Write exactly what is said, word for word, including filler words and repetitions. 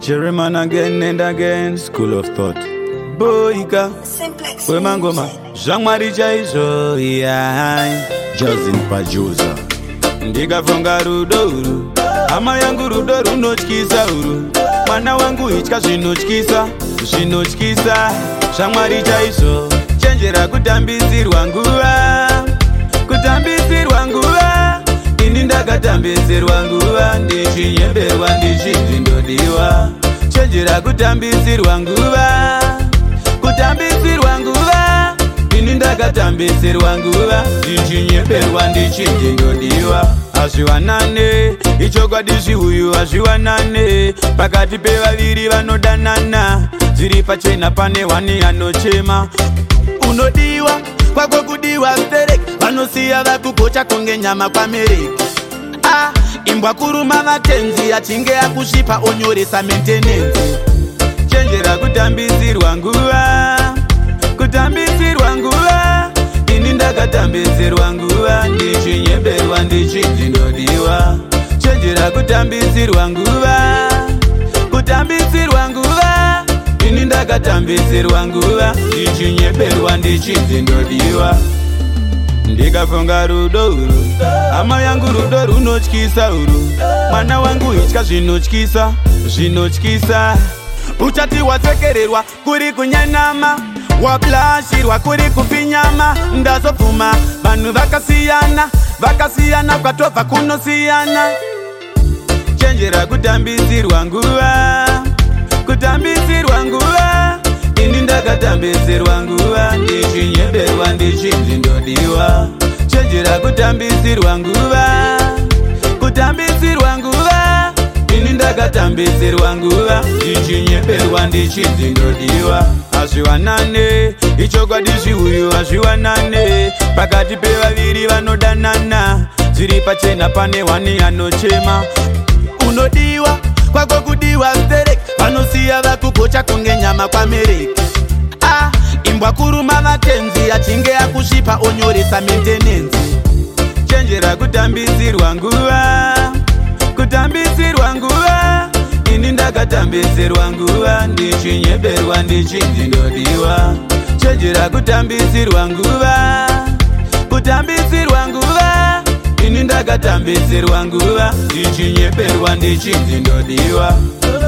Jerryman again and again, school of thought. Boyka, Wemangoma, Jean-Marie Jaizo, yeah, Josin Pajuza. Ndiga fonga rudoro, ama yangu rudoro nochkisa uru. Mana wangu ichka shinochkisa, shinochkisa. Jean-Marie Jaizo, chenjera kutambizirwa nguva, kutambizirwa nguva. Ininda katambizirwa nguva, ndichinyemberwa ndichindindodiwa. Chenjera kutambizirwa nguva, kutambizirwa nguva. Ininda katambizirwa nguva, ndichinyemberwa ndichindindodiwa. Azviwanane, ichokwadi zviuyu azviwanane. Pakati pevaviri vanodanana, zviri pachena pane wani anochema. Unodiwa, kwako kudiwa sterek. Vanosiya vakukocha konge nyama kwa mereki. Ah, imbwa kuruma vatenzi, achinge akushipa onyoresa maintenance. Chenjera kutambizirwa nguva, kutambizirwa nguva. Ininda katambizirwa nguva, ndichinyemberwa ndichindindodiwa. Chenjera kutambizirwa nguva, kutambizirwa nguva. Ininda katambizirwa nguva, ndichinyemberwa ndichindindodiwa. Ndikafunga rudoro, ama yangu rudoro runochkisa uru. Mwana wangu ichka zvinochkisa, zvinochkisa. Uchati watsekererwa kuri kunyanama, waplashirwa kuri kupinyama. Ndazopfuma vanhu vakasiyana, vakasiyana kwatobva kunosiyana. Chenjera kutambizirwa nguva, kutambizirwa nguva. Ininda katambizirwa nguva, ndichinyemberwa ndichindindodiwa. Chenjera kutambizirwa nguva, kutambizirwa nguva. Ininda katambizirwa nguva, ndichinyemberwa ndichindindodiwa. Azviwanane, ichokwadi zviuyu azviwanane. Pakati pevaviri vanodanana, zviri pachena pane wani anochema. Unodiwa, kwako kudiwa sterek. Vanosiya vakukocha konge nyama kwa mereki. Ah, imbwa kuruma vatenzi, achinge akushipa onyoresa maintenance. Chenjera kutambizirwa nguva, kutambizirwa nguva. Ininda katambizirwa nguva, ndichinyemberwa ndichindindodiwa. Chenjera kutambizirwa nguva, kutambizirwa nguva. Ininda katambizirwa nguva, ndichinyemberwa ndichindindodiwa.